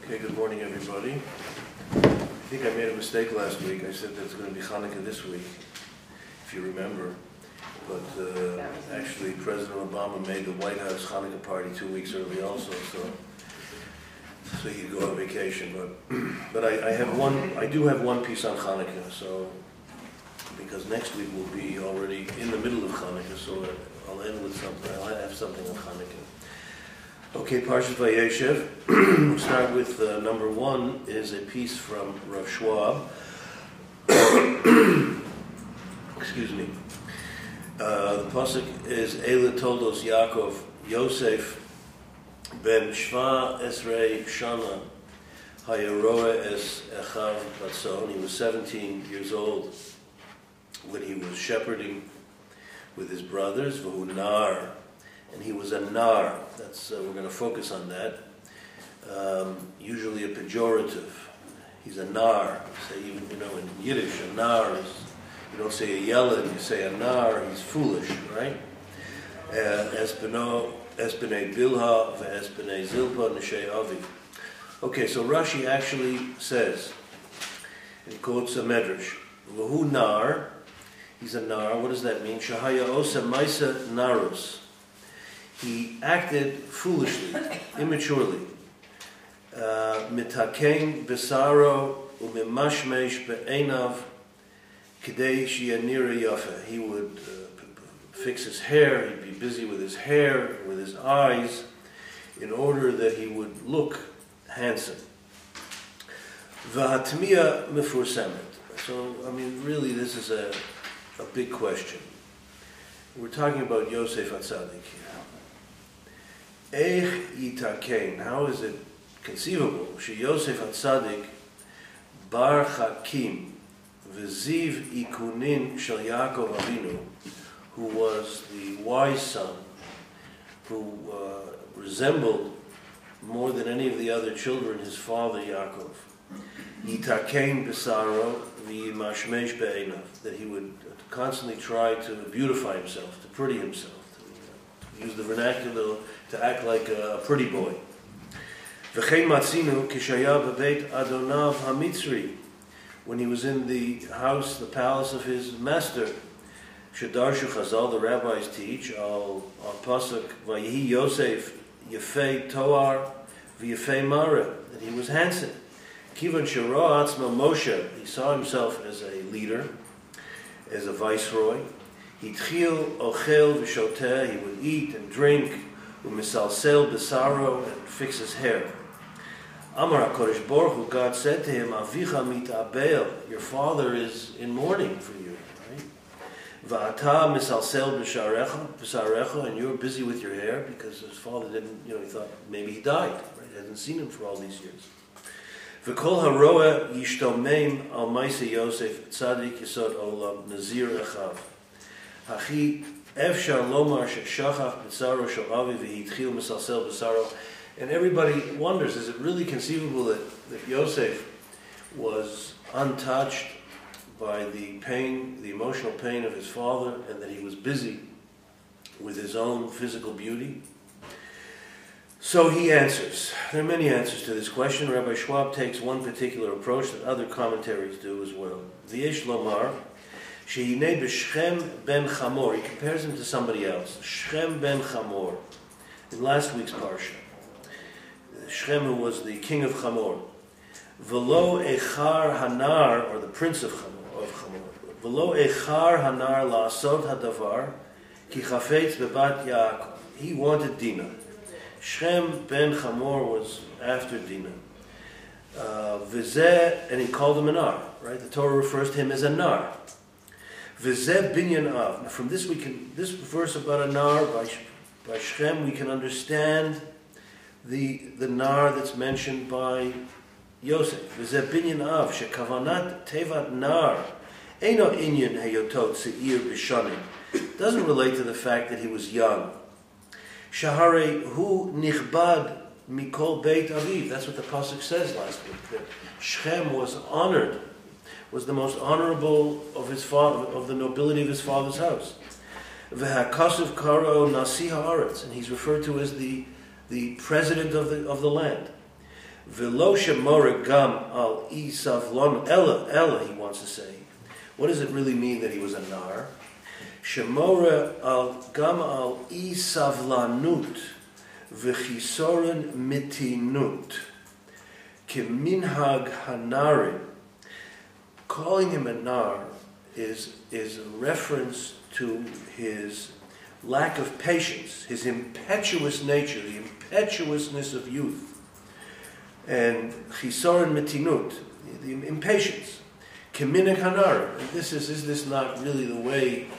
Okay, good morning, everybody. I think I made a mistake last week. I said that it's going to be Hanukkah this week, if you remember. But actually, President Obama made the White House Hanukkah party 2 weeks early also, so he could go on vacation. But I do have one piece on Hanukkah, so because next week will be already in the middle of Hanukkah, so I'll end with something. I'll have something on Hanukkah. Okay, Parshat Vayeshev. We'll start with number 1 is a piece from Rav Schwab. Excuse me. The pasuk is Eile Toldos Yaakov Yosef ben Shva Esrei Shana Hayaroa es Echav Batzon. He was 17 years old when he was shepherding with his brothers. V'hu nar. And he was a nar. That's we're going to focus on that. Usually a pejorative. He's a nar. Say even in Yiddish, a nar is, you don't say a yelad, you say a nar. He's foolish, right? Espinei bilha ve'espinei zilpa neshei avi. Okay, so Rashi actually says, and he quotes a medrash. V'hu nar. He's a nar. What does that mean? Shahaya osa maisa narus. He acted foolishly, immaturely. Mitakein besaro umimashmesh be'enav kidei shiyanira yafa. He would fix his hair. He'd be busy with his hair, with his eyes, in order that he would look handsome. V'hatmiya mefursamet. So, really, this is a big question. We're talking about Yosef HaTzadik here. Eich yitakein, how is it conceivable? She Yosef HaTzadik bar chakim v'ziv ikunin shel Yaakov Avinu, who was the wise son, who resembled more than any of the other children his father Yaakov. Yitakein besaro v'yimashmesh be'enav, that he would constantly try to beautify himself, to pretty himself, to use the vernacular, to act like a pretty boy. V'chein matzinu kishaya bebeit adonav hamitzri, when he was in the house, the palace of his master. Shedarshu Chazal, the rabbis teach, al pasuk vayihi Yosef yefei toar v'yefei mara, that he was handsome. Kivan shara atzma Moshe, he saw himself as a leader, as a viceroy. Hitchil ochel v'shoteh, he would eat and drink, u'misalsel besaro, and fix his hair. Amar HaKadosh Baruch Hu, God said to him, Avicha mit'abel, your father is in mourning for you, right? Va'ata misalsel b'sarecha, and you're busy with your hair, because his father didn't, he thought maybe he died, right? He hasn't seen him for all these years. V'kol haroa yishtomeim al ma'aseh Yosef tzadik yisod olam nazir echav. Hachi efshar lomar sheshachach b'tzaro shel avi v'hitchil misalsel b'tzaro. And everybody wonders, is it really conceivable that Yosef was untouched by the pain, the emotional pain of his father, and that he was busy with his own physical beauty? So he answers. There are many answers to this question. Rabbi Schwab takes one particular approach that other commentaries do as well. V'yesh lomar shehinei b'Shechem ben Chamor. He compares him to somebody else. Shechem ben Chamor. In last week's parsha, Shechem, who was the king of Chamor. V'lo echar hanar, or the prince of Chamor. V'lo echar hanar la'asod hadavar ki chafetz bebat Yaakov. He wanted Dinah. Shechem ben Chamor was after Dinah. V'zeh, and he called him a nar. Right? The Torah refers to him as a nar. V'zeh binyan av. Now, from this verse about a nar by Shechem, we can understand the nar that's mentioned by Yosef. V'zeh binyan av shekavanat tevat nar eino inyan heyotot seir b'shanim. Doesn't relate to the fact that he was young. Shahare hu nichbad mikol beit aviv. That's what the pasuk says last week. That Shechem was honored, was the most honorable of his father, of the nobility of his father's house. V'hakasav karo nasi haaretz, and he's referred to as the president of the land. V'lo shemora gam al isavlon ella, he wants to say. What does it really mean that he was a nar? Shemora gam al isavlanut v'chisoren mitinut keminhag hanarim. Calling him a nar is a reference to his lack of patience, his impetuous nature, the impetuousness of youth, and chisoren mitinut, the impatience. Keminhag hanarim. Is this not really the way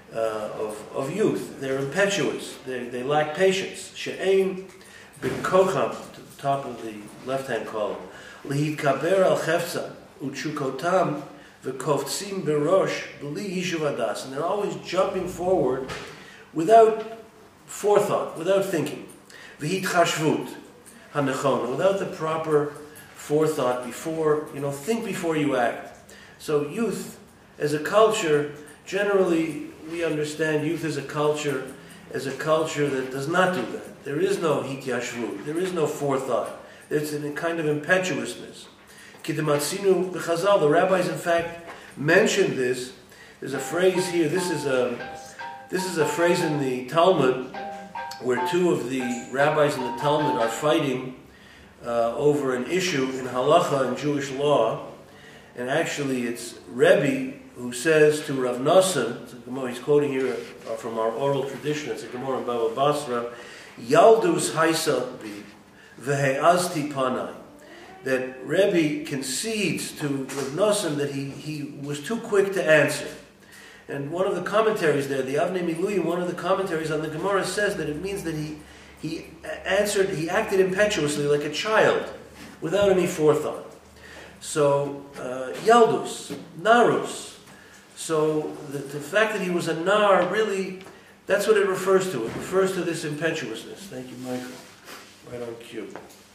of youth? They're impetuous. They lack patience. She'ein b'kocham, to the top of the left-hand column. Lihitkaber al chefza u'chukotam v'koftzim berosh b'li yishuv hadas. And they're always jumping forward without forethought, without thinking. V'hitchashvut hanechona, without the proper forethought before, think before you act. So youth, as a culture, generally we understand youth as a culture that does not do that. There is no hityashvut, there is no forethought. It's a kind of impetuousness. Kidematzinu b'chazal, the rabbis in fact mentioned this. There's a phrase here, this is a phrase in the Talmud where two of the rabbis in the Talmud are fighting over an issue in halacha and Jewish law. And actually it's Rebbe who says to Rav Nosson, he's quoting here from our oral tradition, it's a Gemara in Baba Basra, Yaldus haisa bi v'he'azti panai, that Rebbe concedes to Rav Nosson that he was too quick to answer. And one of the commentaries there, the Avnei Miluyim, one of the commentaries on the Gemara says that it means that he acted impetuously like a child, without any forethought. So, Yaldus, Narus. So, the fact that he was a Nar, really, that's what it refers to. It refers to this impetuousness. Thank you, Michael. Right on cue.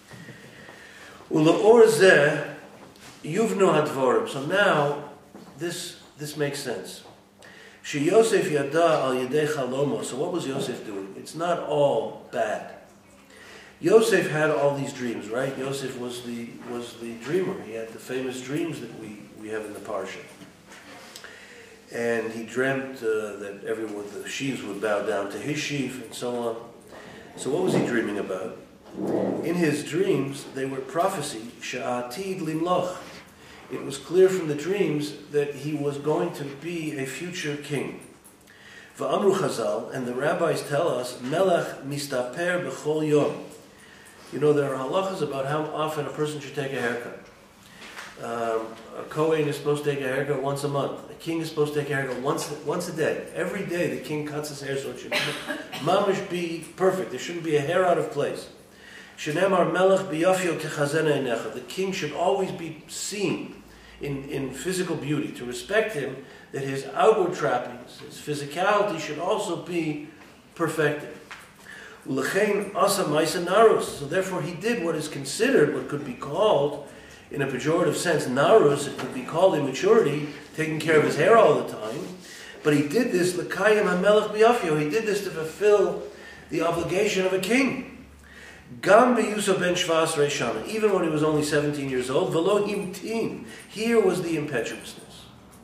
Ula'or zeh yuvnu hadvorim. So now, this makes sense. She Yosef yada al yedei chalomo. So what was Yosef doing? It's not all bad. Yosef had all these dreams, right? Yosef was the dreamer. He had the famous dreams that we have in the Parsha. And he dreamt that the sheaves would bow down to his sheaf and so on. So what was he dreaming about? In his dreams, they were prophecy, sha'atid limloch. It was clear from the dreams that he was going to be a future king. Va'amru Chazal, and the rabbis tell us, melech mistaper b'chol yom. There are halachas about how often a person should take a haircut. A Kohen is supposed to take a haircut once a month. A king is supposed to take a haircut once a day. Every day the king cuts his hair so it should mamish be perfect. There shouldn't be a hair out of place. Shenemar melech biyafio kechazena einecha. The king should always be seen in physical beauty. To respect him, that his outward trappings, his physicality should also be perfected. Ulechein asa ma'isa narus. So therefore he did what is considered, what could be called, in a pejorative sense, narus. It could be called immaturity, taking care of his hair all the time. But he did this, l'kayim hamelech biyafio. He did this to fulfill the obligation of a king. Gam b'yuso ben shvas reishana. Even when he was only 17 years old, v'lo himtin. Here was the impetuousness.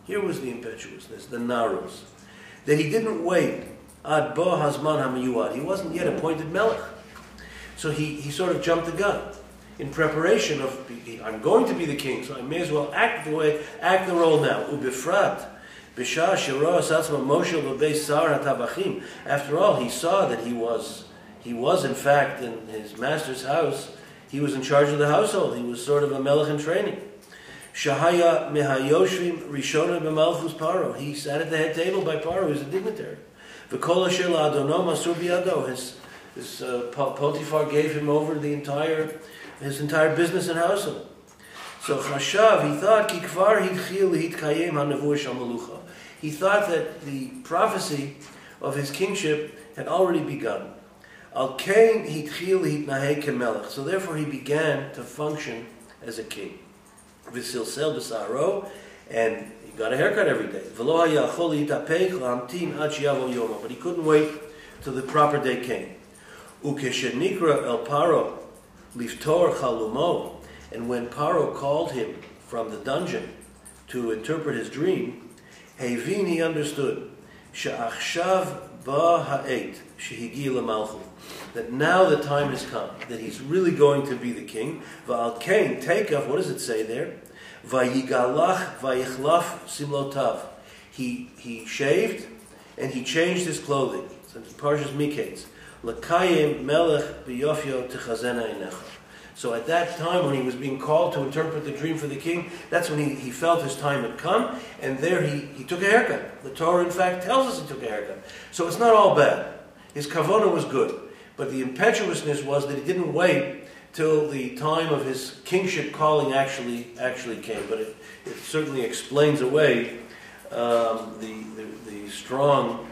The narus. That he didn't wait. Ad bo hazman hamiyuad. He wasn't yet appointed melech. So he sort of jumped the gun in preparation of, I'm going to be the king, so I may as well act the role now. Ubifrat. B'shah shirah satzma Moshe l'bei sar hatabachim. After all, he saw that he was in fact in his master's house. He was in charge of the household. He was sort of a melech in training. Shahaya mehayoshvim rishona b'malchus Paro. He sat at the head table by Paro. He was a dignitary. V'kol asher la'adono masur biyado. His Potiphar gave him over his entire business and household. So Chashav, he thought, Ki kvar hitchil hitkayem ha'nevuah shel melucha. He thought that the prophecy of his kingship had already begun. Al kain hitchil hitnahei kemelech. So therefore he began to function as a king. V'silsel b'saro, and he got a haircut every day. V'lo hayachol hitapech la'amtin ad sheyavo yomo. But he couldn't wait till the proper day came. Ukeshenikra el paro liftor chalumo. And when Paro called him from the dungeon to interpret his dream, Hevin, he understood, she'achshav ba ha'et shehigi l'malchut, that now the time has come, that he's really going to be the king. Va'al kain teikav, what does it say there? Vayigalach vayichlaf simlotav. He shaved and he changed his clothing. So it's Parshas Miketz. L'kayim melech b'yofyo techazena einecha. So at that time, when he was being called to interpret the dream for the king, that's when he felt his time had come, and there he took a haircut. The Torah, in fact, tells us he took a haircut. So it's not all bad. His kavanah was good, but the impetuousness was that he didn't wait till the time of his kingship calling actually came. But it certainly explains away the strong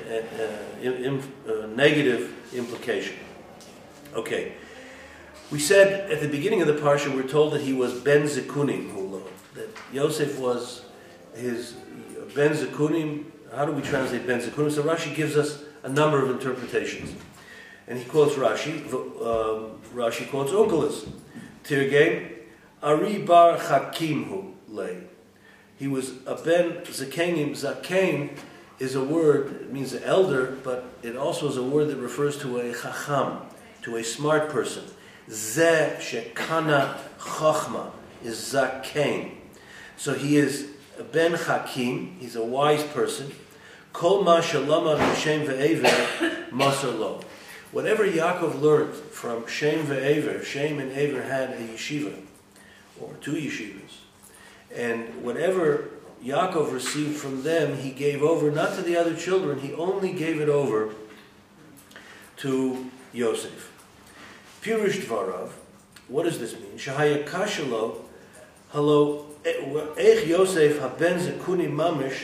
negative implication. Okay. We said at the beginning of the parsha, we're told that he was Ben Zekunim, that Yosef was his Ben Zekunim. How do we translate Ben Zekunim? So Rashi gives us a number of interpretations. And he quotes Rashi. Rashi quotes Onkelos. Tirgei, Ari bar Chakimhu lay. He was a Ben Zakenim. Zakein is a word, it means an elder, but it also is a word that refers to a chacham, to a smart person. Zeh shekana chachma is zakein. So he is a ben hakim, he's a wise person. Kol ma shalama v'shem ve'ever masar lo. Whatever Yaakov learned from Shem ve'ever, Shem and Ever had a yeshiva, or two yeshivas. And whatever Yaakov received from them, he gave over not to the other children, he only gave it over to Yosef. Pirush Dvarav, what does this mean? Shahaya kashalo, halo, eich Yosef haben zekunim mamish,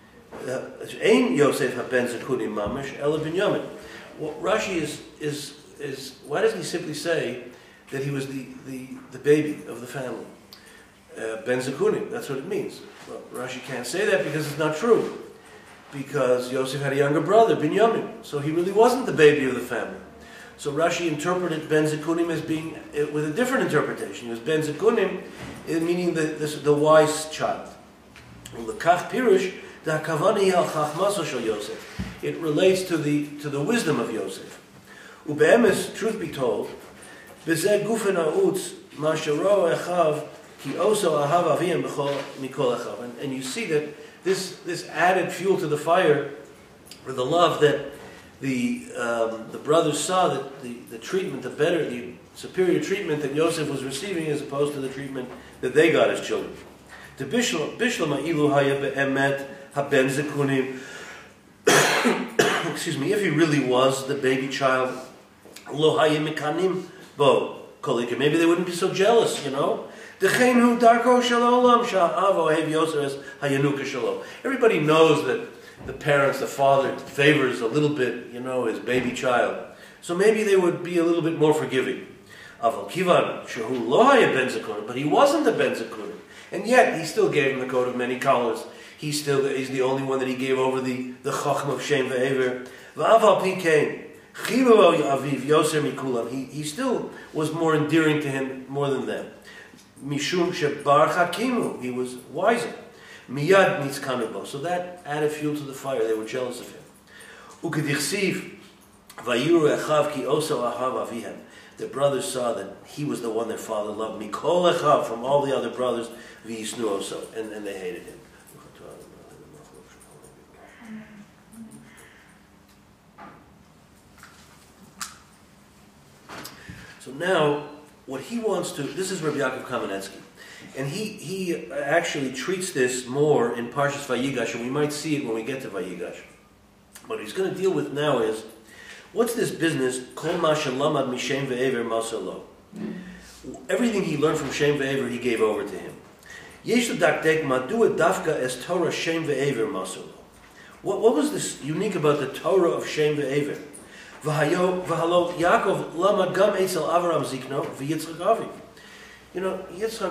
ein Yosef haben zekunim mamish, ela Binyamin. Well, Rashi is why doesn't he simply say that he was the baby of the family? Ben Zekunim, that's what it means. Well, Rashi can't say that because it's not true. Because Yosef had a younger brother, Binyamin. So he really wasn't the baby of the family. So Rashi interpreted Ben Zekunim as being, with a different interpretation. He was Ben Zekunim, meaning the wise child. L'kach pirush, da kavani al chachmaso shel Yosef. It relates to the wisdom of Yosef. Ube'emes, truth be told, bezeh gufen ha'utz, ma shero echav, ki oso ahav aviyim b'chol mikol echav. And you see that this added fuel to the fire for the love that the brothers saw, that the treatment, the superior treatment that Yosef was receiving as opposed to the treatment that they got as children. To Bishlama ilu haya be'emet haben zekunim. Excuse me, if he really was the baby child, lo haya mikanim bo kolika. Maybe they wouldn't be so jealous, you know. Dechenu darko shalom sha'avo hev Yosef hayanuka shalom. Everybody knows that the parents, the father, favors a little bit, you know, his baby child. So maybe they would be a little bit more forgiving. Aval kivan shehu lo haya ben zekunim, but he wasn't a ben zekunim, and yet he still gave him the coat of many colors. He's the only one that he gave over the chacham of Shem ve'ever. Va'aval pikein chilu aviv Yosef mikulam. He still was more endearing to him more than them. Mishum shebar chakimu. He was wiser. Miyad meets kanubo. So that added fuel to the fire. They were jealous of him. Ukedichsiv vayuru echav ki oso ahav avihem. The brothers saw that he was the one their father loved. Mikol echav, from all the other brothers, v'yisnu oso, and they hated him. So now, what he wants to, this is Rabbi Yaakov Kamenetsky, and he actually treats this more in Parshas Vayigash, and we might see it when we get to Vayigash. What he's going to deal with now is, what's this business, Kol ma shelamad mishem ve'ever masalo? Everything he learned from Shem ve'ever, he gave over to him. Yesh l'dakdek madua dafka es Torah Shem ve'ever masalo. What was this unique about the Torah of Shem ve'ever? V'halo Yaakov lamad gam etzel Avram zikno v'yitzchak avi. You know,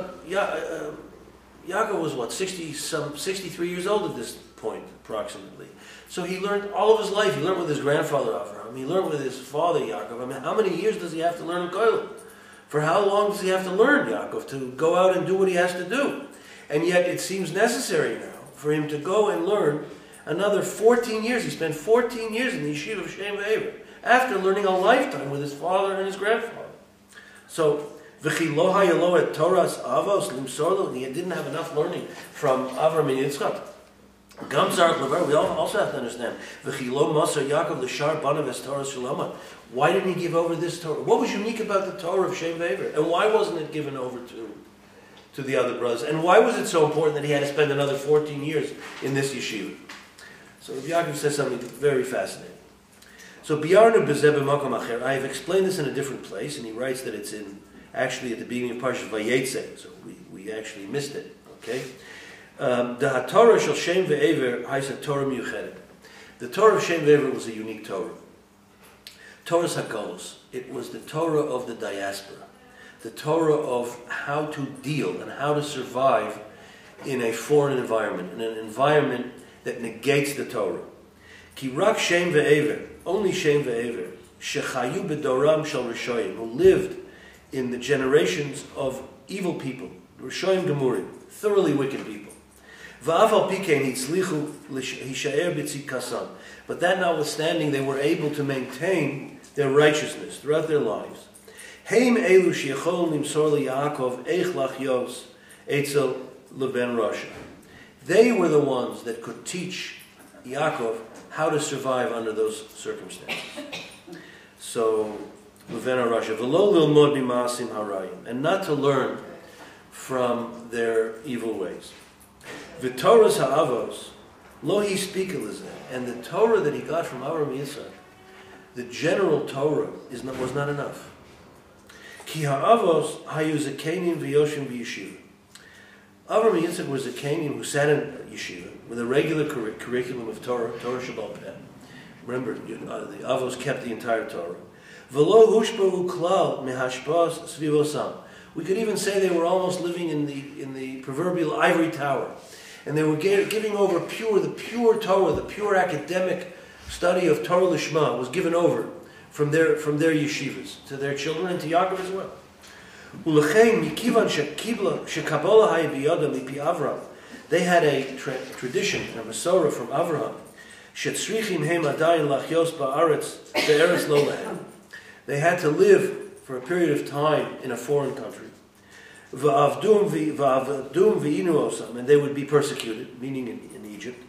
Yaakov was what, 63 years old at this point, approximately. So he learned all of his life. He learned with his grandfather Avraham. He learned with his father Yaakov. I mean, how many years does he have to learn in Koilel? For how long does he have to learn, Yaakov, to go out and do what he has to do? And yet it seems necessary now for him to go and learn another 14 years. He spent 14 years in the yeshiva of Shem Ve'ever, after learning a lifetime with his father and his grandfather. So, V'chi lo hayalo et Torah's avos limsorlo, he didn't have enough learning from Avram and Yitzchak. Gam zarach levar, we also have to understand. V'chi lo moser Yaakov l'shar banav es Torah shaloma. Why didn't he give over this Torah? What was unique about the Torah of Shem Ve'ever? And why wasn't it given over to the other brothers? And why was it so important that he had to spend another 14 years in this yeshiva? So Rabbi Yaakov says something very fascinating. So Biyarnu b'zeh b'makom acher. I have explained this in a different place, and he writes that it's actually at the beginning of Parshas Vayetze, so we actually missed it. Okay, the Torah shel Shem Ve'ever haisa Torah miyuchedet. The Torah of Shem Ve'ever was a unique Torah. Torah's Hakalos. It was the Torah of the diaspora, the Torah of how to deal and how to survive in a foreign environment, in an environment that negates the Torah. Ki rak Shem Ve'ever, only Shem Ve'ever, shechayu b'doram shel Rishoyim, who lived in the generations of evil people, Rishoyim Gemurim, thoroughly wicked people. Va'afal pikein hitzlichu hishaer b'tzikasan. But that notwithstanding, they were able to maintain their righteousness throughout their lives. Heim elu sheyachol nimsor liYaakov eich lachyos etzel leben Rasha. They were the ones that could teach Yaakov how to survive under those circumstances. So, Levena Rasha, v'lo lilmod b'maasim harayim, and not to learn from their evil ways. V'toras ha'avos, lo hi speak elizeh, and the Torah that he got from Avram Yitzchak, the general Torah, was not enough. Ki ha'avos hayu zakenim v'yoshim v'yeshiva. Avram Yitzchak was a Zakenim who sat in yeshiva with a regular curriculum of Torah Shabbat Peh. Remember, the Avos kept the entire Torah. V'lo hushba'u klal mehashpas svivosam. We could even say they were almost living in the proverbial ivory tower, and they were giving over the pure Torah, the pure academic study of Torah Lishma was given over from their yeshivas to their children and to Yaakov as well. They had a tradition, a Masorah from Avraham. They had to live for a period of time in a foreign country. And they would be persecuted, meaning in Egypt.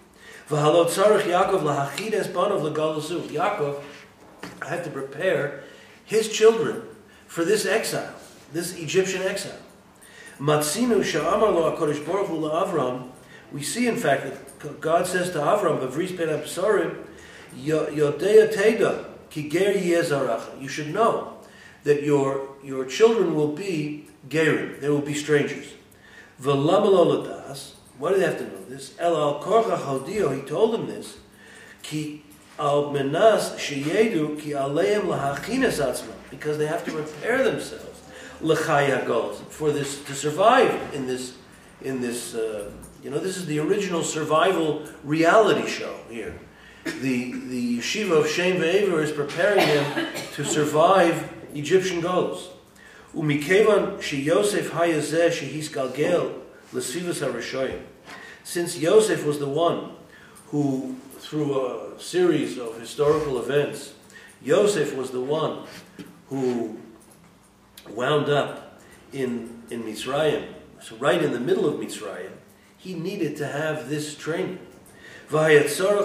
Yaakov had to prepare his children for this exile, this Egyptian exile. Matzinu sha'amar lo HaKadosh Baruch Hu la'Avram. We see, in fact, that God says to Avram, "B'vris ben Absarim, Yodea Teda ki ger yezaracha." You should know that your children will be gerim; they will be strangers. V'lama lo ladas. Why do they have to know this? El al korcha chodio. He told them this. Ki al menas sheyedu ki aleim lahachines atzma, because they have to prepare themselves l'chaya goals for this, to survive in this. This is the original survival reality show here. The yeshiva of Shem Ve'ever is preparing them to survive Egyptian goals. Umikevan sheyosef hayazeh shehis galgel l'sivas harishayim. Since Yosef was the one who, through a series of historical events, Yosef was the one who wound up in Mitzrayim, so right in the middle of Mitzrayim, he needed to have this training. He had to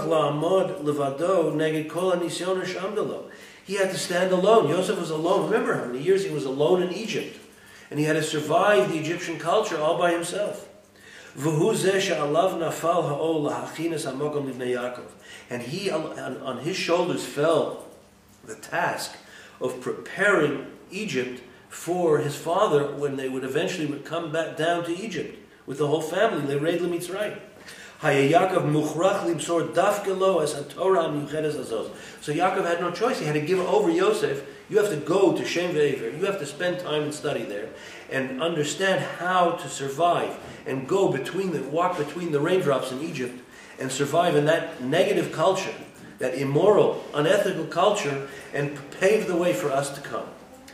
stand alone. Yosef was alone. Remember how many years he was alone in Egypt. And he had to survive the Egyptian culture all by himself. And on his shoulders fell the task of preparing Egypt for his father when they would eventually come back down to Egypt with the whole family. They raid Mitzrayim. So Yaakov had no choice. He had to give over Yosef. You have to go to Shem Ve'ever. You have to spend time and study there and understand how to survive and walk between the raindrops in Egypt and survive in that negative culture, that immoral, unethical culture, and pave the way for us to come.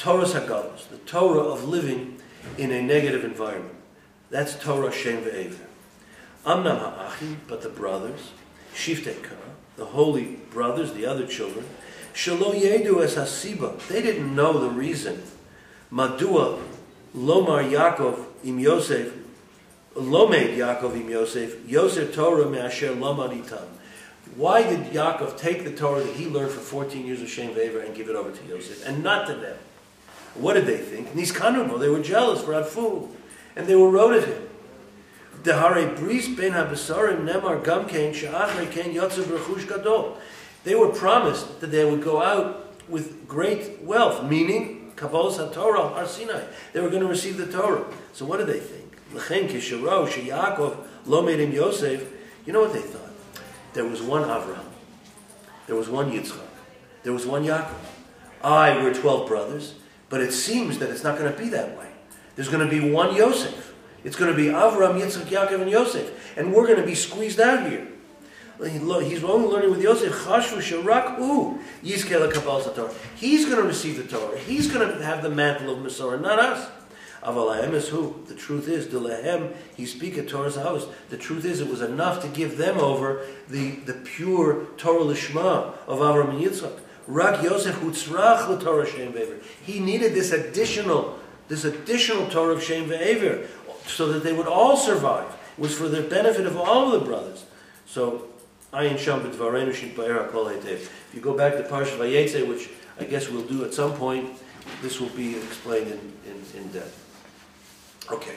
Torah's Hagalos, the Torah of living in a negative environment. That's Torah Shem Ve'ever. Amnam ha'achim, but the brothers, Shiftei Kara, the holy brothers, the other children, Shelo Yedu es hasiba, they didn't know the reason. Madua Lomar Yaakov im Yosef, Lomed Yaakov im Yosef, Yosef Torah me'asher lomad itam. Why did Yaakov take the Torah that he learned for 14 years of Shem Ve'ever and give it over to Yosef, and not to them? What did they think? Niskanubo, they were jealous for Adfu, and they were wrote at him. Dehare bris ben habesarim nemar gamkein she'achrei ken yotzev rechush gadol. They were promised that they would go out with great wealth, meaning Kabbalas HaTorah Har Sinai. They were going to receive the Torah. So what did they think? L'chein kisharo sheYaakov lo medim Yosef. You know what they thought? There was one Avraham. There was one Yitzchak. There was one Yaakov. We're 12 brothers, but it seems that it's not going to be that way. There's going to be one Yosef. It's going to be Avraham, Yitzchak, Yaakov, and Yosef. And we're going to be squeezed out here. He's only learning with Yosef. Chashvu sharak u yizkeh lekabbalas haTorah. He's going to receive the Torah. He's going to have the mantle of Masorah, not us. Aval ha'em is who? The truth is, d'lehem he speak at Torah's house. The truth is, it was enough to give them over the pure Torah lishma of Avraham and Yitzchak. Rak Yosef hutzrach l'Torah Shem Ve'ever. He needed this additional Torah of Shem Ve'ever, so that they would all survive. It was for the benefit of all of the brothers. So, Ayin Sham B'Dvarenu Shitba'er HaKol Heitev. If you go back to Parshat Vayetze, which I guess we'll do at some point, this will be explained in depth. Okay.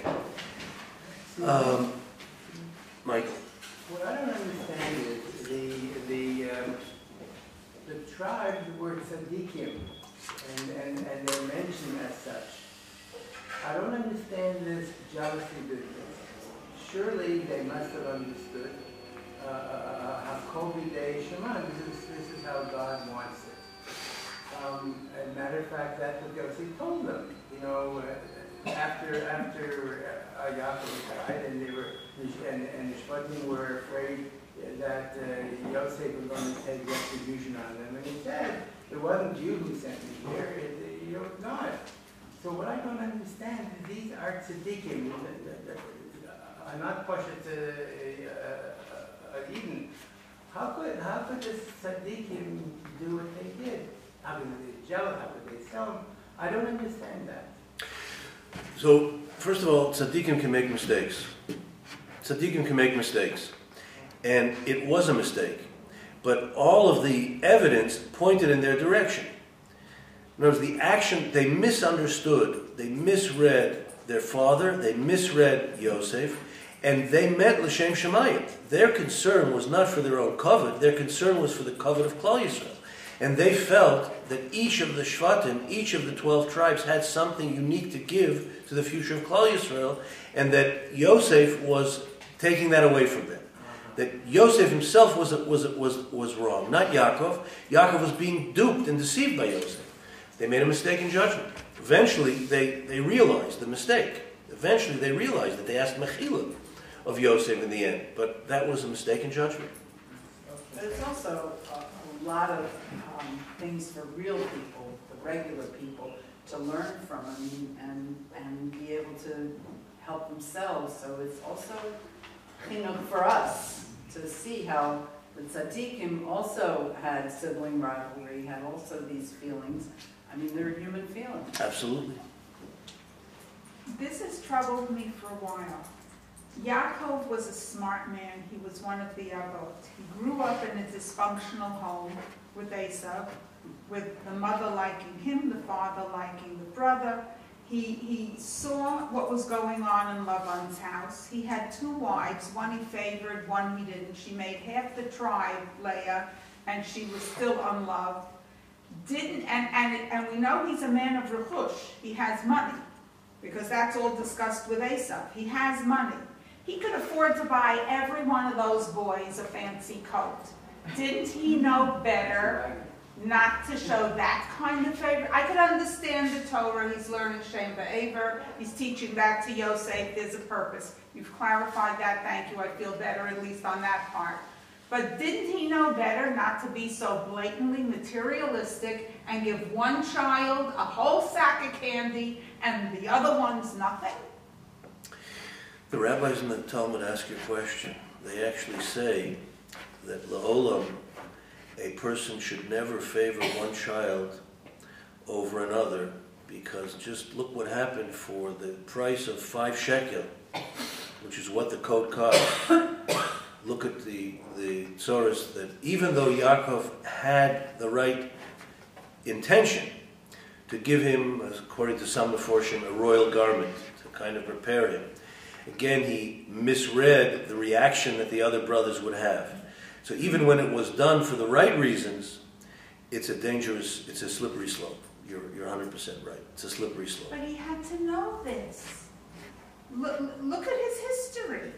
Michael. What I don't understand is the tribes were tzaddikim, and they're mentioned as such. I don't understand this jealousy business. Surely they must have understood Hakobi Dei Shema. This is how God wants it. As a matter of fact, that's what Yosef told them. You know, after Yaakov died, and the Shvatim were afraid that Yosef was going to take retribution on them, and he said, "It wasn't you who sent me here; you're God." So what I don't understand is these are tzaddikim. I'm not pushing to Eden. How could the tzaddikim do what they did? How could they jealous? How could they sell them? I don't understand that. So, first of all, tzaddikim can make mistakes. Tzaddikim can make mistakes. And it was a mistake. But all of the evidence pointed in their direction. In other words, the action, they misunderstood, they misread their father, they misread Yosef, and they meant L'Shem Shemayim. Their concern was not for their own kavod, their concern was for the kavod of Klal Yisrael. And they felt that each of the Shvatim, each of the 12 tribes had something unique to give to the future of Klal Yisrael, and that Yosef was taking that away from them. That Yosef himself was wrong, not Yaakov. Yaakov was being duped and deceived by Yosef. They made a mistake in judgment. Eventually, they realized the mistake. Eventually, they realized that they asked Mechila of Yosef in the end. But that was a mistake in judgment. But it's also a lot of things for real people, the regular people, to learn from and be able to help themselves. So it's also, for us to see how the tzaddikim also had sibling rivalry, had also these feelings. I mean, they're human feelings. Absolutely. This has troubled me for a while. Yaakov was a smart man. He was one of the Avot. He grew up in a dysfunctional home with Esav, with the mother liking him, the father liking the brother. He saw what was going on in Lavan's house. He had 2 wives. One he favored, one he didn't. She made half the tribe, Leah, and she was still unloved. And we know he's a man of rechush. He has money, because that's all discussed with Esav. He has money. He could afford to buy every one of those boys a fancy coat. Didn't he know better not to show that kind of favor? I could understand the Torah. He's learning Shem Ve'ever. He's teaching that to Yosef. There's a purpose. You've clarified that. Thank you. I feel better, at least on that part. But didn't he know better not to be so blatantly materialistic and give one child a whole sack of candy and the other ones nothing? The rabbis in the Talmud ask your question. They actually say that la'olam, a person should never favor one child over another, because just look what happened for the price of 5 shekel, which is what the coat cost. Look at the tzoros, that even though Yaakov had the right intention to give him, according to some Meforshim, a royal garment to kind of prepare him, again he misread the reaction that the other brothers would have. So even when it was done for the right reasons, it's a slippery slope. You're 100% right. It's a slippery slope. But he had to know this. Look at his history.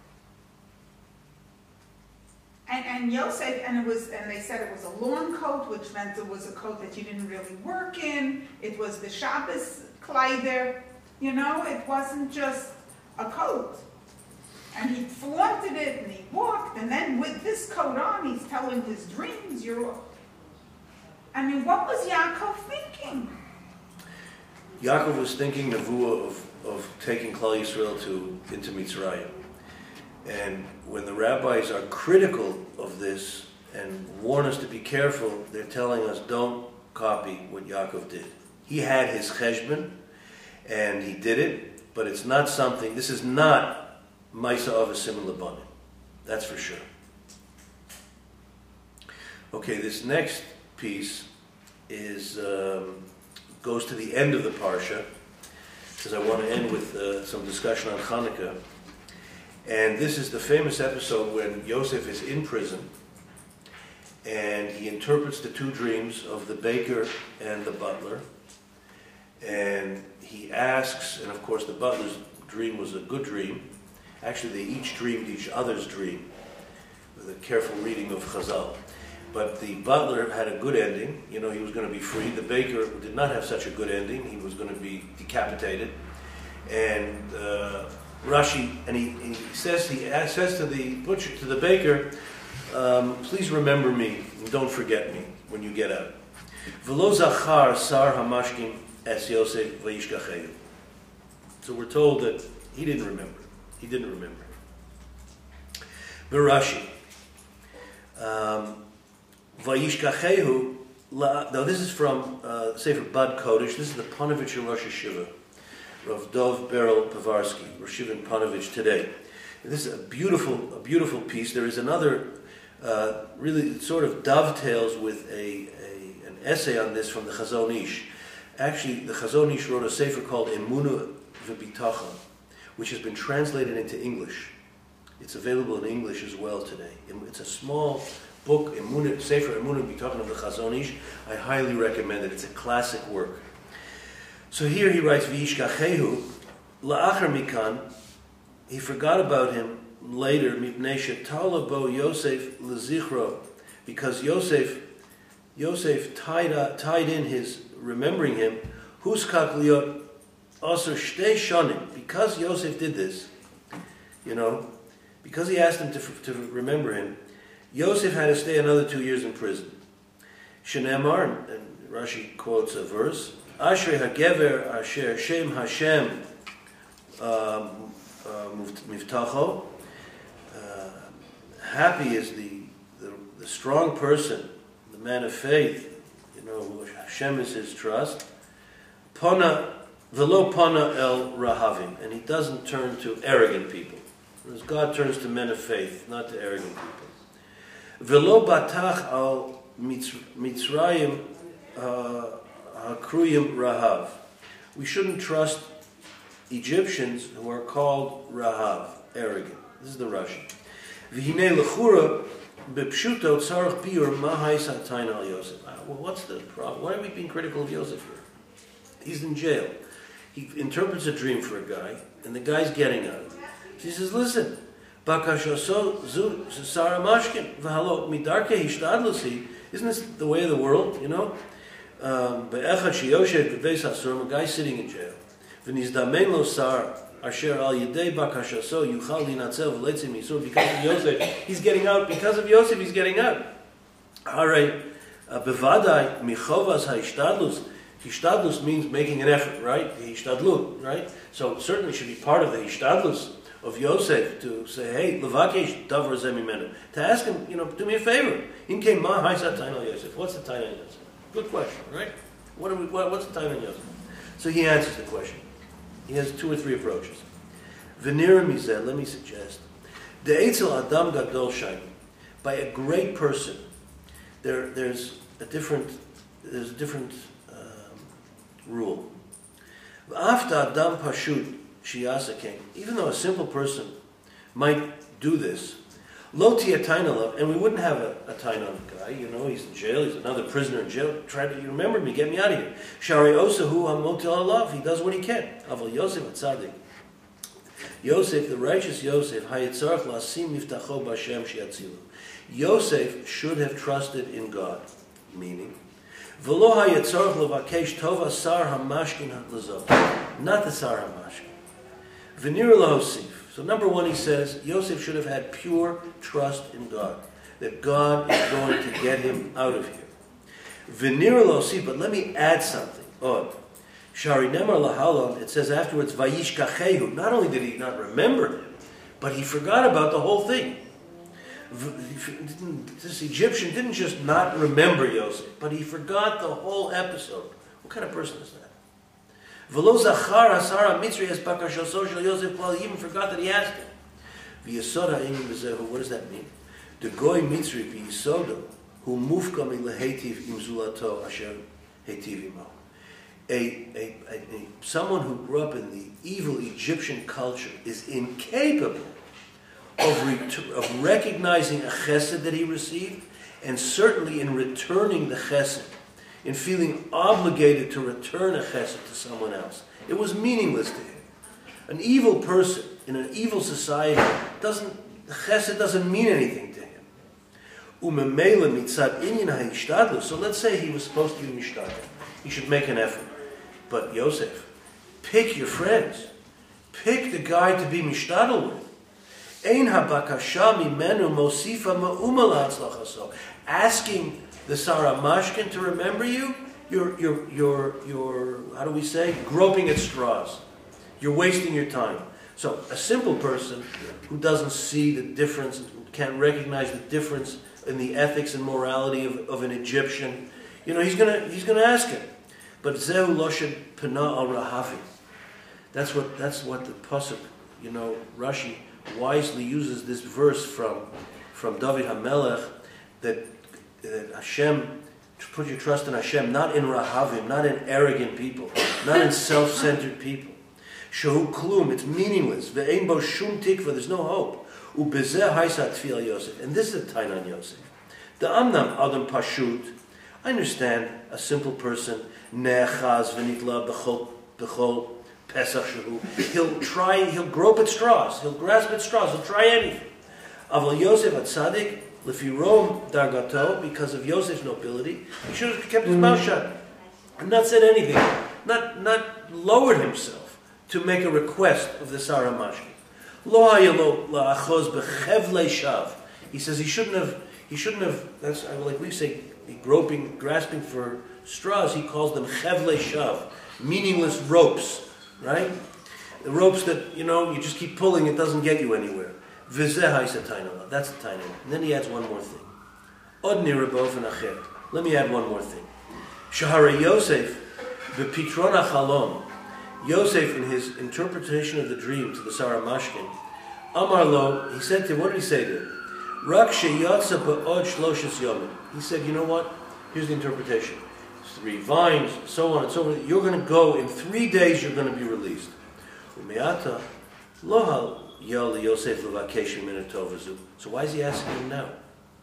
And Yosef, and they said it was a long coat, which meant it was a coat that you didn't really work in. It was the Shabbos kleider. You know, it wasn't just a coat. And he flaunted it, and he walked, and then with this coat on, he's telling his dreams. I mean, what was Yaakov thinking? Yaakov was thinking nevuah of taking Klal Yisrael into Mitzrayim. And when the rabbis are critical of this and warn us to be careful, they're telling us don't copy what Yaakov did. He had his cheshbon, and he did it, but it's not something, this is not Maisa Avasim Labanim. That's for sure. Okay, this next piece is goes to the end of the parsha, because I want to end with some discussion on Hanukkah. And this is the famous episode when Yosef is in prison, and he interprets the 2 dreams of the baker and the butler. And he asks, and of course the butler's dream was a good dream. Actually, they each dreamed each other's dream, with a careful reading of Chazal. But the butler had a good ending. You know, he was going to be free. The baker did not have such a good ending. He was going to be decapitated. And Rashi, and he says to the butcher, to the baker, please remember me and don't forget me when you get out. V'lo zachar sar hamashkim es Yosef vayishkachehu. So we're told that he didn't remember. He didn't remember. Rashi. Vayishkachehu. Now this is from Sefer Bad Kodesh. This is the Panovich of Rosh Hashiva, Rav Dov Berel Pavarsky, Rosh Hashiva Panovich today. And this is a beautiful piece. There is another, really sort of dovetails with an essay on this from the Chazon Ish. Actually, the Chazon Ish wrote a sefer called Emunah V'Bitachon, which has been translated into English. It's available in English as well today. It's a small book, Sefer Emunah V'Bitachon of the Chazon Ish. I highly recommend it. It's a classic work. So here he writes, V'yishkachehu, la'achar mikan, he forgot about him later, mipnei shetala bo Yosef lezichro, because Yosef tied in his remembering him, huskak liot aser shtei shanim, because Yosef did this, because he asked him to remember him, Yosef had to stay another 2 years in prison. Shenemar, and Rashi quotes a verse, Ashrei hagever asher shem Hashem miftacho. Happy is the strong person, the man of faith, who Hashem is his trust. Pana velo pana el rahavim, and he doesn't turn to arrogant people. Whereas God turns to men of faith, not to arrogant people. Velo batach al Mitzrayim hakruyim rahav. We shouldn't trust Egyptians who are called rahav, arrogant. This is the Rashi. V'hinei lechura bepshuto tzarach biur mahais hatayin al Yosef. Well, what's the problem? Why are we being critical of Yosef here? He's in jail. He interprets a dream for a guy, and the guy's getting out. He says, listen, bakashoso zu sara mashkin v'halo midarke hishtadlusi. Isn't this the way of the world, Be'echad sheyoshev b'beis hasurim, a guy sitting in jail. V'nizdamen lo sar asher al yedei bakashaso yuchal linatzel v'leitzei misur. Because of Yosef, he's getting out. Because of Yosef, he's getting out. Alright, bevadai michovas ha'ishtadlus. Hishtadlus means making an effort, right? Hishtadlut, right? So it certainly should be part of the hishtadlus of Yosef to say, hey, levakesh davar zeh mimenu. To ask him, do me a favor. In came ma haisa taina Yosef. What's the taina Yosef? Good question, right? What's the taina Yosef? So he answers the question. He has 2 or 3 approaches. Venira mizeh, let me suggest. De'etzel adam gadol shayim. By a great person, there's a different rule. After adam pashut shiyasa king, even though a simple person might do this, lo tia tainalav, and we wouldn't have a taina on the guy. He's in jail. He's another prisoner in jail. You remember me? Get me out of here. Shari osahu hamotel alav. He does what he can. Aval Yosef atzadik. Yosef, the righteous Yosef, hayitzarach lasim miftacho b'Hashem shiatzilu. Yosef should have trusted in God, meaning, v'lo hayitzarach levakesh tova sar hamashkin lazo, not the sar hamashkin. V'nir lahosif. So number 1, he says, Yosef should have had pure trust in God, that God is going to get him out of here. V'nir lahosif, but let me add something. Shari nemar lahalon, it says afterwards, vayishkachehu. Not only did he not remember him, but he forgot about the whole thing. This Egyptian didn't just not remember Yosef, but he forgot the whole episode. What kind of person is that? V'lo zachar asara mitzri es bakashoso shel Yosef klal. He even forgot that he asked him. V'yesod ha'enim b'zehu. What does that mean? The goy mitzri v'yesodo hu mufka milehetiv im zulato asher hetiv imo. Someone who grew up in the evil Egyptian culture is incapable of recognizing a chesed that he received, and certainly in returning the chesed, in feeling obligated to return a chesed to someone else. It was meaningless to him. An evil person in an evil society the chesed doesn't mean anything to him. So let's say he was supposed to be mishtadel. He should make an effort. But Yosef, pick your friends. Pick the guy to be mishtadel with. Ein habakasha mimenu mosifa ma'umala atzlachaso. Asking the Saramashkin to remember you, you're how do we say, groping at straws. You're wasting your time. So a simple person who doesn't see the difference, can't recognize the difference in the ethics and morality of an Egyptian, he's gonna ask him. But zehu loshed pena al rahavi. That's what the pasuk, Rashi wisely uses this verse from David HaMelech that Hashem, to put your trust in Hashem, not in rahavim, not in arrogant people, not in self-centered people. Shehu klum, it's meaningless. Ve'ein bo shum tikva, there's no hope. Ubezeh haisa tefillah Yosef, and this is a tainan Yosef. The amnam adam pashut. I understand a simple person. Ne'achaz v'nitla b'chol pesach shehu. He'll grope at straws. He'll grasp at straws. He'll try anything. Aval Yosef atzadik lefi rom dargato, because of Yosef's nobility, he should have kept his mouth shut and not said anything, not lowered himself to make a request of the Saramashkin. Lo hayelo la'achoz b'chevlei shav. He says he shouldn't have. That's like we say, groping, grasping for straws. He calls them chevlei shav, meaningless ropes, right? The ropes that you just keep pulling, it doesn't get you anywhere. V'zeh ha'isa tainala. That's the tainala. And then he adds one more thing. Od nirabov v'nacher. Let me add one more thing. Shahara Yosef v'pitron ha'chalom. Yosef, in his interpretation of the dream to the Saramashkin, Amar lo, he said to him, what did he say to him? Rak sheyatsa ba'od shloshes yomim. He said, you know what? Here's the interpretation. 3 vines, so on and so on. You're going to go, in 3 days you're going to be released. Umeata lo yal Yosef levakesh min tovazu. So why is he asking him now?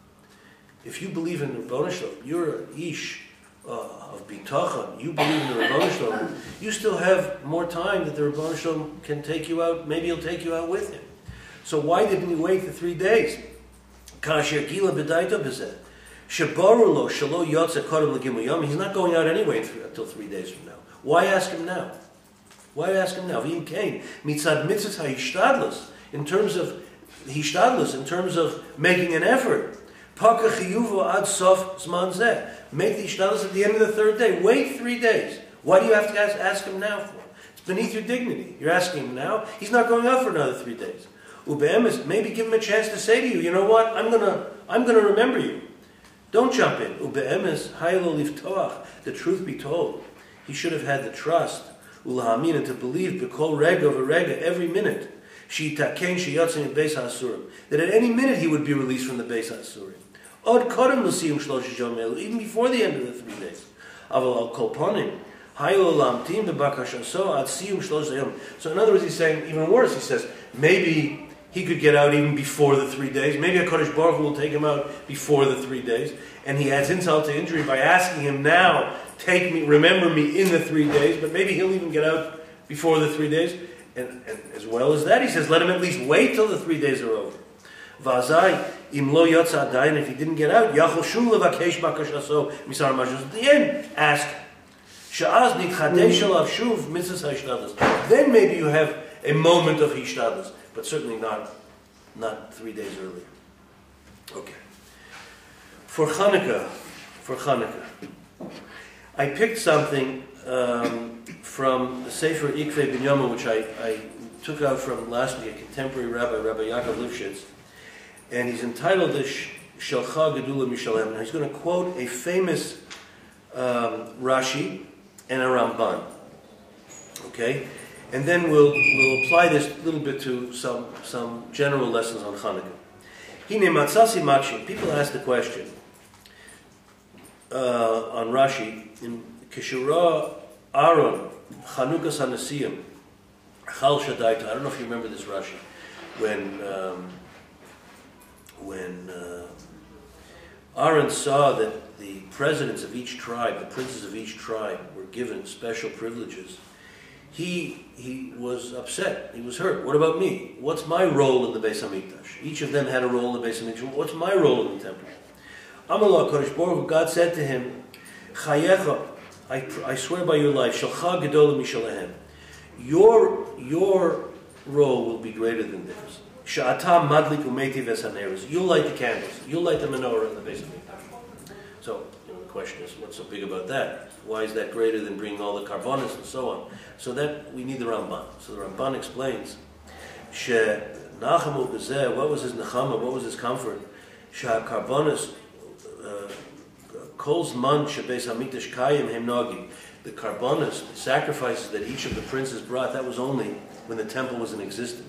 If you believe in the Rebbeinu Shalom, you're a ish of bitachon, you believe in the Rebbeinu Shalom, you still have more time that the Rebbeinu Shalom can take you out. Maybe he'll take you out with him. So why didn't he wait for 3 days? Kasher gila b'daito b'zeh. Shebaru lo shelo yotze kodem l'gimu yom. He's not going out anyway until 3 days from now. Why ask him now? Why ask him now? V'im kain mitzad mitzvah hishtadlus, in terms of hishtadlus, in terms of making an effort. Paka chiyuvo ad sof zman zeh. Make the hishtadlus at the end of the third day. Wait 3 days. Why do you have to ask him now for? It's beneath your dignity. You're asking him now. He's not going out for another 3 days. Ube'emes, maybe give him a chance to say to you, you know what? I'm gonna remember you. Don't jump in. Ube'emes haylo liftoach. The truth be told, he should have had the trust, ulahamin, and to believe, b'kol rega over rega, every minute, she'itaken she'yotzin beis ha'asurim, that at any minute he would be released from the beis ha'asurim. Od kodem l'siyum shlosh yom elu, even before the end of the 3 days. Aval al kol ponim, haylo lamtim b'bakashaso ad siyum shlosh yom. So in other words, he's saying even worse. He says maybe he could get out even before the 3 days. Maybe HaKadosh Baruch Hu will take him out before the 3 days. And he adds insult to injury by asking him now, remember me in the 3 days. But maybe he'll even get out before the 3 days. And as well as that, he says, let him at least wait till the 3 days are over. Vazai, im lo yotza adayin, if he didn't get out, yachol shul levakesh bakashaso misar mashos. At the end, ask, sha'az nitchadesh alav shuv mitzvah hishtadlus. Then maybe you have a moment of hishtadlus. But certainly not 3 days earlier. Okay. For Hanukkah, I picked something from the Sefer Ikvei Binyama, which I took out from last week, a contemporary rabbi, Rabbi Yaakov Lifshitz, and he's entitled the Shelcha Gedula Mishalem. Now he's going to quote a famous Rashi and a Ramban. Okay? And then we'll apply this a little bit to some general lessons on Hanukkah. Hine matzasi makshim. People ask the question on Rashi in Kishura Aaron Chanukah Sanasiyim Chal Shadaita. I don't know if you remember this Rashi when Aaron saw that the presidents of each tribe, the princes of each tribe, were given special privileges. He was upset. He was hurt. What about me? What's my role in the Beis Hamikdash? Each of them had a role in the Beis Hamikdash. What's my role in the temple? Amallah Kodesh Baruch Hu, God said to him, Chayecha, I swear by your life, Shalcha Gedola Mishalehem. Your role will be greater than theirs. Sha'ata Madlik Umeiti Vesaneres. You'll light the candles. You'll light the menorah in the Beis Hamikdash. So the question is, what's so big about that? Why is that greater than bringing all the carbonas and so on? So that we need the Ramban. So the Ramban explains, She Nachamu B'zeh, what was his Nachama, what was his comfort? She carbonas Kol Zman Shebeis Hamikdash Kayim Hem Nagi. The carbonas, the sacrifices that each of the princes brought, that was only when the temple was in existence.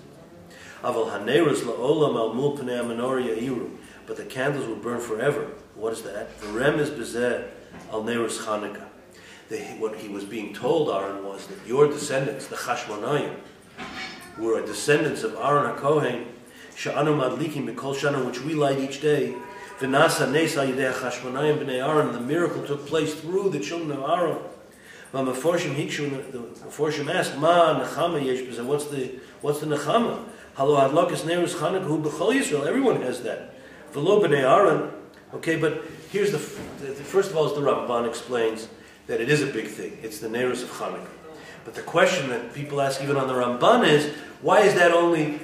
Aval Haneros La'olam Al Mul Pnei HaMenorah Ya'iru. But the candles would burn forever. What is that? V'rem is B'zeh Al Neros Chanukah. What he was being told, Aaron, was that your descendants, the Chashmonayim, were descendants of Aaron HaKohen, Sha'anu Madlikim B'kol Shana, which we light each day. V'nasa Nes Al Yidei Chashmonayim B'nei Aaron. The miracle took place through the children of Aaron. V'meforshim Hikshu, the Meforshim asked, Ma Nechama Yesh B'zeh? What's the Nechama? Halo Hadlakas Neros Chanukah Hu B'chol Yisrael. Everyone has that. V'lo B'nei Aaron. Okay, but here's the first of all, as the Ramban explains, that it is a big thing. It's the Neros of Hanukkah. But the question that people ask even on the Ramban is, why is that only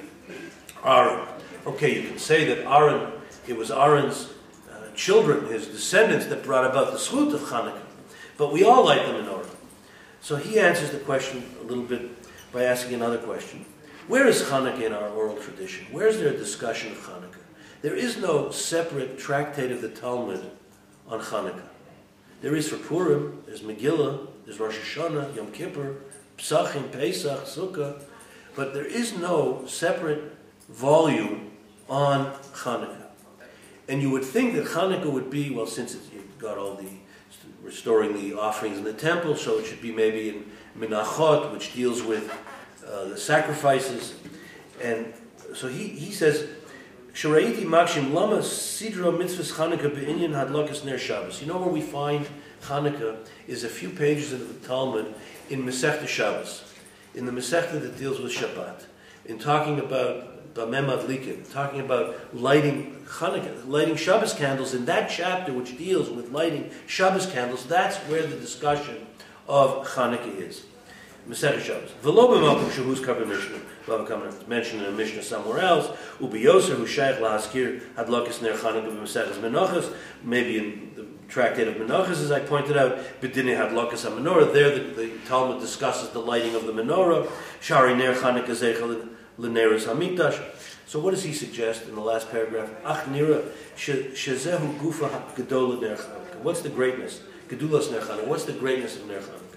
Aaron? Okay, you can say that Aaron, it was Aaron's children, his descendants, that brought about the schut of Hanukkah. But we all light the menorah. So he answers the question a little bit by asking another question. Where is Hanukkah in our oral tradition? Where is there a discussion of Hanukkah? There is no separate tractate of the Talmud on Hanukkah. There is for Purim, there's Megillah, there's Rosh Hashanah, Yom Kippur, Pesachim, Pesach, Sukkah, but there is no separate volume on Hanukkah. And you would think that Hanukkah would be, well, since you've got all the restoring the offerings in the temple, so it should be maybe in Menachot, which deals with the sacrifices. And so he says, Sharaiti Makshim Lama Sidra Mitzvahs Chanukah Be'inyan Hadlakas Ner Shabbos. You know where we find Hanukkah is a few pages of the Talmud in Masechta Shabbos, in the Masechta that deals with Shabbat, in talking about Bameh Madlikin, talking about lighting Hanukkah, lighting Shabbos candles. In that chapter which deals with lighting Shabbos candles, that's where the discussion of Hanukkah is. Masechet Shabbos. V'lo b'makom shehu's covered Mishnah. It's mentioned in a Mishnah somewhere else. Ubi Yoser who shaykh lahaskir hadlokis ner Chanukah b'Masechet Menachos. Maybe in the tractate of Menachos, as I pointed out, b'dinei hadlokas ha-menorah. There, the Talmud discusses the lighting of the menorah. Shari ner Chanukah zeichel l'neres hamikdash. So what does he suggest in the last paragraph? Ach nira shezehu gufa gedola ner Chanukah. What's the greatness? Gedulas ner Chanukah. What's the greatness of ner Chanukah?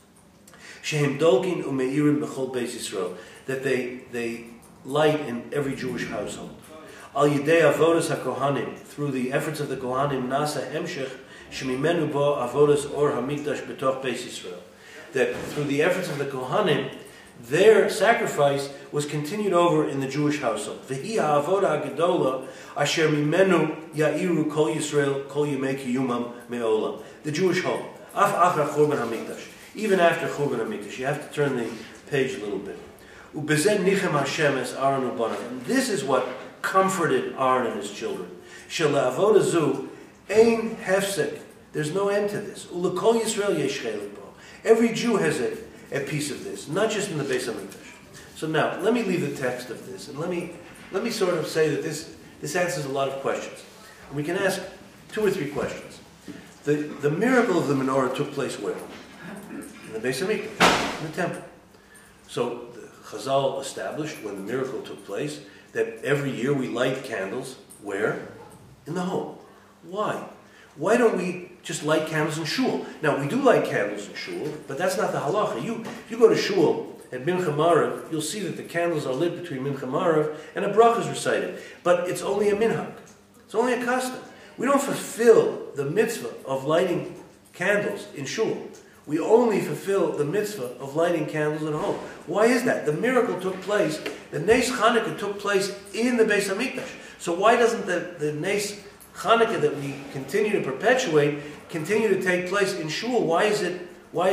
Shehem dolkin umeirim b'chol beis Yisrael. That they light in every Jewish household. Al yidei avodas hakohanim, through the efforts of the Kohanim, nasa hemshech shemimenu bo avodas or hamikdash betoch beis Yisrael. That through the efforts of the Kohanim, their sacrifice was continued over in the Jewish household. V'hi ha'avoda ha'gedola asher mimenu ya'iru kol Yisrael kol yemei kiyumam me'olam. The Jewish home. Af achar churban hamikdash. Even after churban hamikdash. You have to turn the page a little bit. Ubezed nichem Hashem es Aaron ubanav. And this is what comforted Aaron and his children. Shela avoda zu ein hefsek. There's no end to this. Ulekol Yisrael yesh chelik bo. Every Jew has a piece of this, not just in the Beis Hamikdash. So now, let me leave the text of this, and let me sort of say that this answers a lot of questions. And we can ask 2 or 3 questions. The miracle of the menorah took place where? In the Beis Hamikdash, in the temple. So the Chazal established when the miracle took place that every year we light candles where? In the home. Why? Why don't we just light candles in shul? Now, we do light candles in shul, but that's not the halacha. If you go to shul at Mincha Marav, you'll see that the candles are lit between Mincha Marav and a bracha is recited. But it's only a minhag. It's only a custom. We don't fulfill the mitzvah of lighting candles in shul. We only fulfill the mitzvah of lighting candles at home. Why is that? The miracle took place, the Nes Chanukah took place in the Beis Hamikdash. So why doesn't the Nes Chanukah that we continue to perpetuate continue to take place in shul? Why is it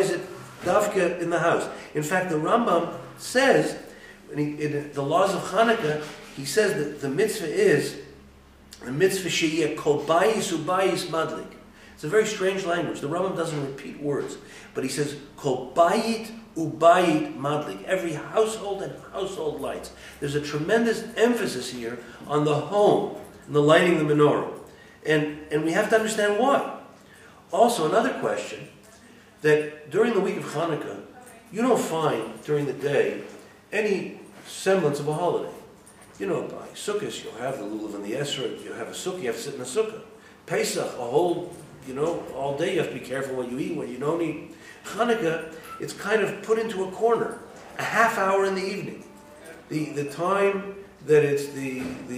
dafka in the house? In fact, the Rambam says, in the laws of Chanukah, he says that the mitzvah is the mitzvah sheyeh kol bayis ubayis madlik. It's a very strange language. The Rambam doesn't repeat words, but he says kol bayit ubayit madlik. Every household and household lights. There's a tremendous emphasis here on the home and the lighting of the menorah. And we have to understand why. Also, another question, that during the week of Hanukkah, you don't find during the day any semblance of a holiday. You know, by Sukkot, you'll have the lulav and the esrog, you'll have a sukkah, you have to sit in a sukkah. Pesach, a whole, all day you have to be careful what you eat, what you don't eat. Hanukkah, it's kind of put into a corner, a half hour in the evening. The time that it's the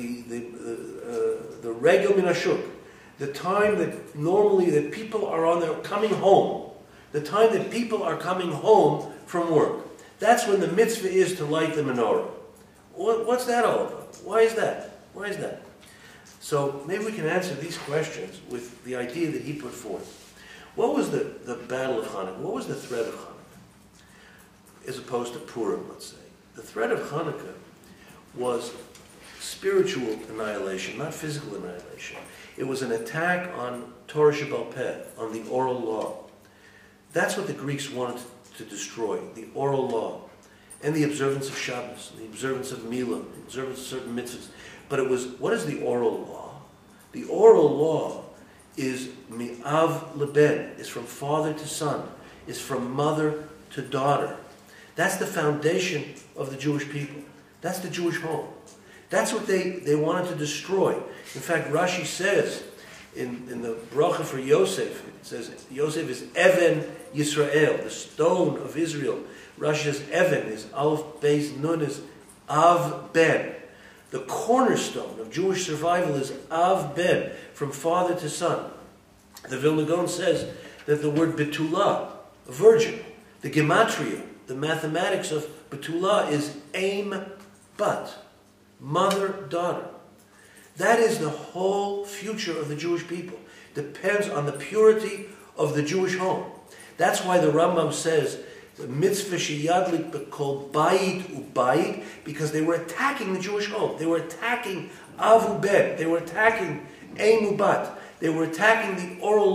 regel min hashuk, the time that normally that people are on their coming home, the time that people are coming home from work. That's when the mitzvah is to light the menorah. What's that all about? Why is that? Why is that? So maybe we can answer these questions with the idea that he put forth. What was the battle of Hanukkah? What was the threat of Hanukkah? As opposed to Purim, let's say. The threat of Hanukkah was spiritual annihilation, not physical annihilation. It was an attack on Torah Sheba'al Peh, on the oral law. That's what the Greeks wanted to destroy, the oral law, and the observance of Shabbos, the observance of Milah, the observance of certain mitzvahs. But it was, what is the oral law? The oral law is mi'av leben, is from father to son, is from mother to daughter. That's the foundation of the Jewish people. That's the Jewish home. That's what they wanted to destroy. In fact, Rashi says in the bracha for Yosef, it says Yosef is Even Yisrael, the stone of Israel. Rashi says Even is Aleph Beis Nun is Av Ben. The cornerstone of Jewish survival is Av Ben, from father to son. The Vilna Gaon says that the word Betulah, a virgin, the gematria, the mathematics of Betulah is Aim Bat. Mother, daughter. That is the whole future of the Jewish people. Depends on the purity of the Jewish home. That's why the Rambam says the mitzvah sheyadlik bekol bayit ubayit, because they were attacking the Jewish home. They were attacking avu ben. They were attacking ein ubat. They were attacking the oral law.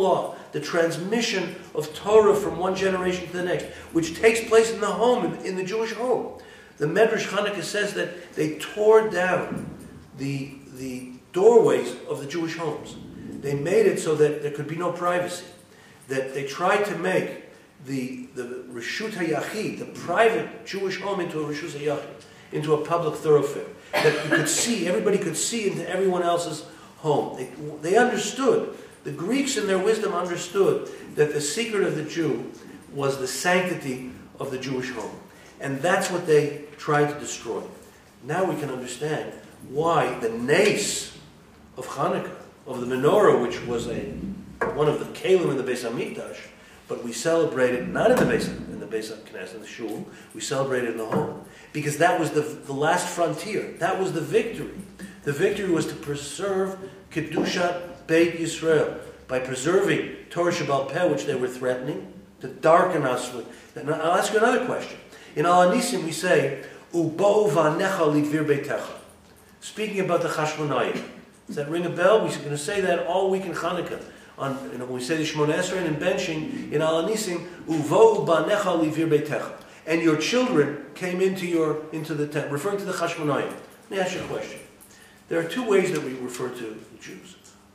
the transmission of Torah from one generation to the next, which takes place in the home, in the Jewish home. The Medrash Hanukkah says that they tore down the doorways of the Jewish homes. They made it so that there could be no privacy. That they tried to make the Reshut HaYachid, the private Jewish home, into a Reshut HaYachid, into a public thoroughfare. That you could see, everybody could see into everyone else's home. They understood, the Greeks in their wisdom understood that the secret of the Jew was the sanctity of the Jewish home. And that's what they tried to destroy. Now we can understand why the nace of Hanukkah, of the menorah, which was one of the kelim in the Beis HaMikdash, but we celebrated not in the Beis HaKnesset, in the shul, we celebrated in the home. Because that was the last frontier. That was the victory. The victory was to preserve Kedushat Beit Yisrael by preserving Torah Sheba'al Peh, which they were threatening, to darken us with. Now, I'll ask you another question. In Al Anisim we say, Ubo v'anecha lidvir beitecha. Speaking about the Chashmonayim. Does that ring a bell? We're going to say that all week in Hanukkah. When we say the Shemona Esrei and benching in Al Anisim, Uvo b'anecha lidvir beitecha. And your children came into the tent, referring to the Chashmonayim. Let me ask you a question. There are two ways that we refer to the Jews.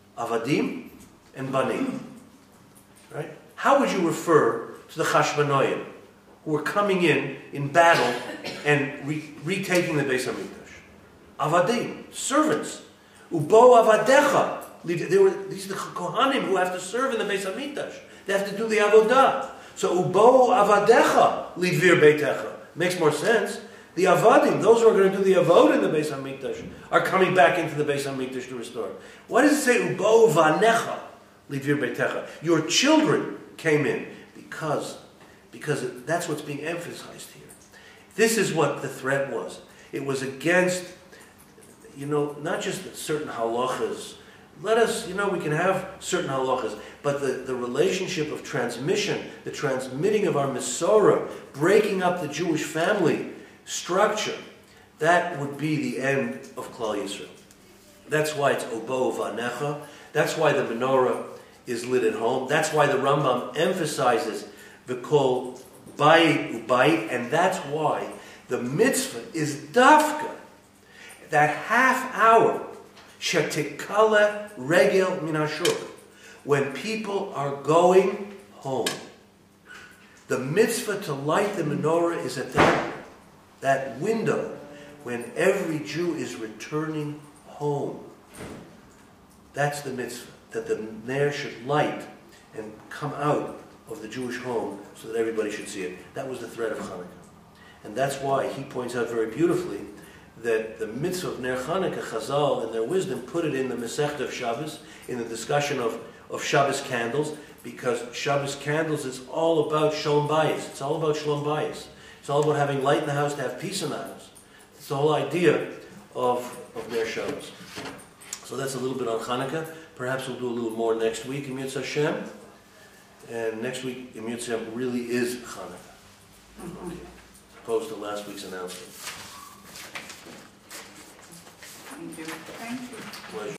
Avadim and Banim. Right? How would you refer to the Chashmonayim who were coming in battle and retaking the Beis HaMikdash? Avadim, servants. Ubo avadecha. These are the Kohanim who have to serve in the Beis HaMikdash. They have to do the avodah. So ubo avadecha lidvir beitecha. Makes more sense. The avadim, those who are going to do the avod in the Beis HaMikdash, are coming back into the Beis HaMikdash to restore. Why does it say ubo vanecha lidvir beitecha? Your children came in because that's what's being emphasized here. This is what the threat was. It was against, not just certain halachas. Let us, we can have certain halachas, but the relationship of transmission, the transmitting of our Mesorah, breaking up the Jewish family structure, that would be the end of Klal Yisrael. That's why it's Obo Vanecha. That's why the menorah is lit at home. That's why the Rambam emphasizes V'kol Bayit Ubayit, and that's why the mitzvah is dafka, that half hour, shetikale regel min hashuk, when people are going home. The mitzvah to light the menorah is at that window when every Jew is returning home. That's the mitzvah, that the ner should light and come out of the Jewish home so that everybody should see it. That was the threat of Hanukkah. And that's why he points out very beautifully that the mitzvah of Ner Hanukkah, Chazal, in their wisdom, put it in the Masechta of Shabbos, in the discussion of Shabbos candles, because Shabbos candles is all about Shalom Bayis. It's all about Shalom Bayis. It's all about having light in the house to have peace in the house. It's the whole idea of Ner Shabbos. So that's a little bit on Hanukkah. Perhaps we'll do a little more next week in Yitz Hashem. And next week in Yitz Hashem really is Hanukkah, okay, as opposed to last week's announcement. Thank you. Thank you. Pleasure.